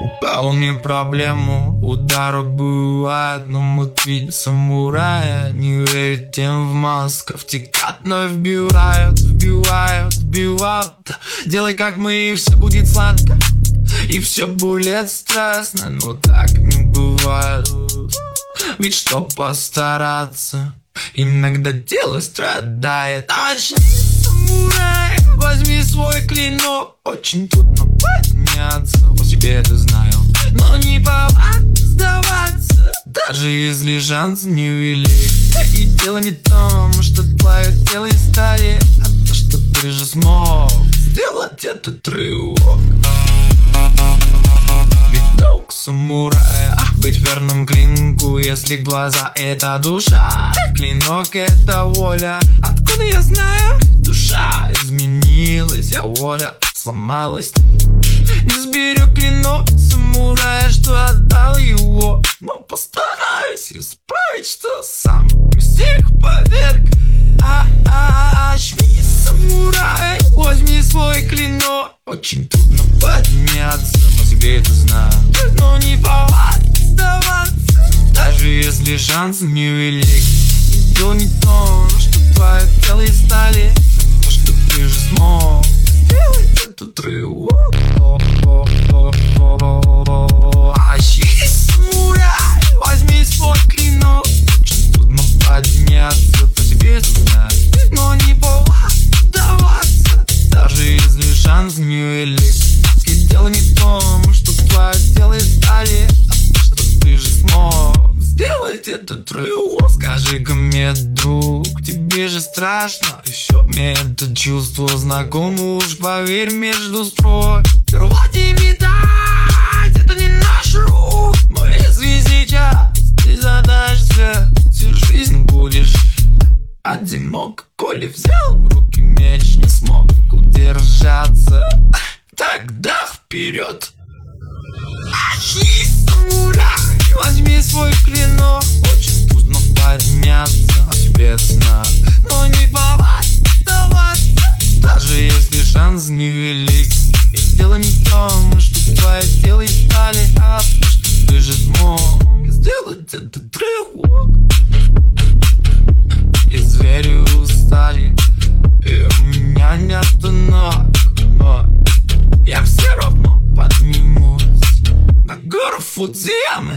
Выполни проблему, удары бывают, но мы видим самурая. Не верит тем в масках, втекат, но вбивают. Делай как мы, и все будет сладко, и все будет страстно, но так не бывает. Ведь что постараться, иногда дело страдает. Начни, самурай, возьми свой клинок. Очень трудно подняться, по себе это знаю, но не повадно сдаваться, даже если шанс невелик. И дело не в том, что твое тело из стали, а то, что ты же смог сделать этот рывок. Ведь долг самурая быть верным клинку, если глаза — это душа, клинок — это воля. Откуда я знаю? Душа изменилась, а воля сломалась. Не сберег клинок самурая, что отдал его, но постараюсь исправить, что сам всех поверг. Шви, самурай, возьми свой клинок. Очень трудно подняться, по себе это знаю, но не повадно сдаваться, даже если шанс невелик. Дело не в том, что твое тело из стали, а то, что ты же смог сделать этот рывок. Шви, самурай, возьми свой клинок. Очень трудно подняться, по себе это знаю, но не повадно сдаваться, даже если шанс невелик. И дело не в том, что твое тело из стали, а то, что ты же смог сделать этот рывок. Скажи-ка мне, друг, тебе же страшно? Еще мне это чувство знакомо, уж поверь, между строк. Рвать и метать — это не наш рук. Но если сейчас ты задашься, всю жизнь будешь одинок. Коли взял в руки меч, не смог удержаться, тогда вперед. Шви, самурай, возьми свой клинок. Очень трудно подняться, а себе знаю, но не повадно сдаваться, даже если шанс невелик. И дело не в том, что твое тело из стали, а то, что ты же смог сделать этот рывок. И звери устали, и у меня нет ног, но я все равно поднимусь на гору Фудзиямы.